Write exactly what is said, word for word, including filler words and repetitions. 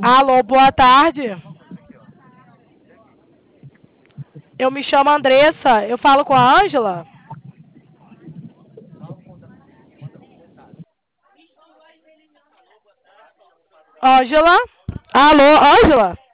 Alô, boa tarde. Eu me chamo Andressa. Eu falo com a Ângela? Ângela? Alô, Ângela?